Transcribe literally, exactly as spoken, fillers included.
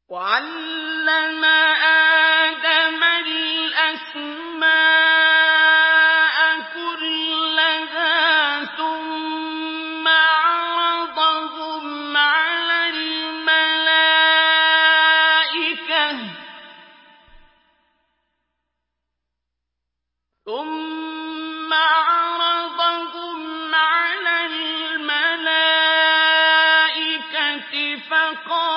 وَعَلَّمَ آدَمَ الْأَسْمَاءَ كُلَّهَا ثُمَّ عَرَضَهُمْ عَلَى الْمَلَائِكَةِ ثُمَّ عَرَضَهُمْ عَلَى الْمَلَائِكَةِ فَقَالَ